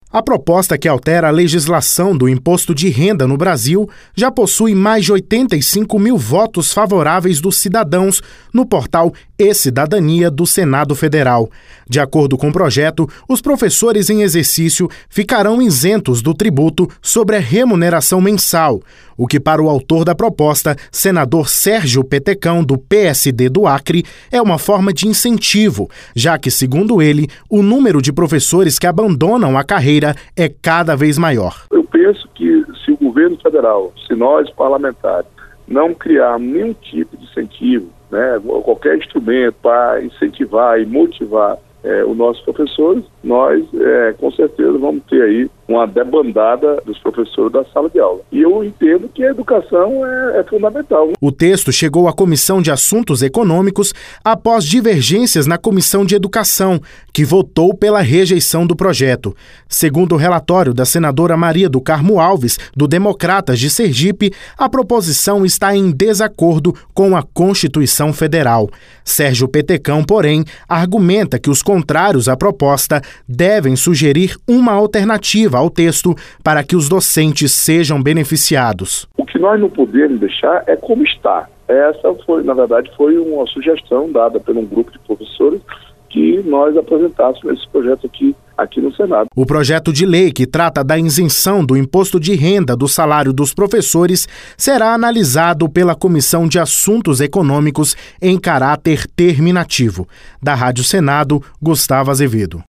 A proposta que altera a legislação do imposto de renda no Brasil já possui mais de 85 mil votos favoráveis dos cidadãos no portal E-Cidadania do Senado Federal. De acordo com o projeto, os professores em exercício ficarão isentos do tributo sobre a remuneração mensal, o que para o autor da proposta, senador Sérgio Petecão, do PSD do Acre, é uma forma de incentivo, já que, segundo ele, o número de professores que abandonam a carreira é cada vez maior. Eu penso que se o governo federal, se nós parlamentares, não criarmos nenhum tipo de incentivo, qualquer instrumento para incentivar e motivar os nossos professores, nós com certeza vamos ter aí uma debandada dos professores da sala de aula. E eu entendo que a educação é fundamental. O texto chegou à Comissão de Assuntos Econômicos após divergências na Comissão de Educação, que votou pela rejeição do projeto. Segundo o relatório da senadora Maria do Carmo Alves, do Democratas de Sergipe, a proposição está em desacordo com a Constituição Federal. Sérgio Petecão, porém, argumenta que os contrários à proposta devem sugerir uma alternativa ao texto para que os docentes sejam beneficiados. O que nós não podemos deixar é como está. Essa foi, na verdade, uma sugestão dada por um grupo de professores que nós apresentássemos esse projeto aqui no Senado. O projeto de lei que trata da isenção do imposto de renda do salário dos professores será analisado pela Comissão de Assuntos Econômicos em caráter terminativo. Da Rádio Senado, Gustavo Azevedo.